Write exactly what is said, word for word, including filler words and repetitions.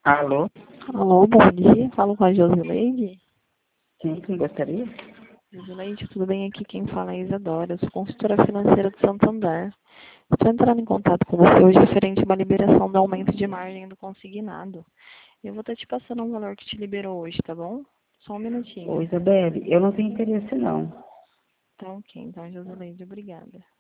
Alô? Alô, bom dia. Falo com a Josileide. Sim, quem gostaria? Josileide, tudo bem? Aqui quem fala é a Isadora. Eu sou consultora financeira do Santander. Estou entrando em contato com você hoje referente a uma liberação do aumento de margem do consignado. Eu vou estar te passando um valor que te liberou hoje, tá bom? Só um Ô, minutinho. Isabelle, eu não tenho interesse não. Tá ok, então, Josileide, obrigada.